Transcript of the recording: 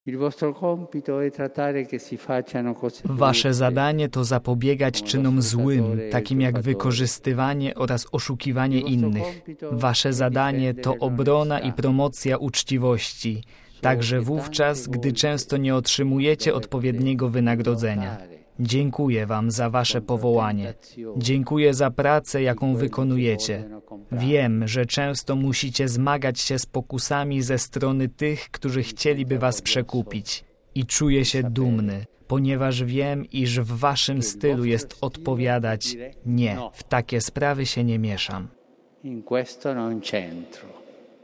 Wasze zadanie to zapobiegać czynom złym, takim jak wykorzystywanie oraz oszukiwanie innych. Wasze zadanie to obrona i promocja uczciwości, także wówczas, gdy często nie otrzymujecie odpowiedniego wynagrodzenia. Dziękuję wam za wasze powołanie. Dziękuję za pracę, jaką wykonujecie. Wiem, że często musicie zmagać się z pokusami ze strony tych, którzy chcieliby was przekupić. I czuję się dumny, ponieważ wiem, iż w waszym stylu jest odpowiadać: nie, w takie sprawy się nie mieszam. In questo non c'entro.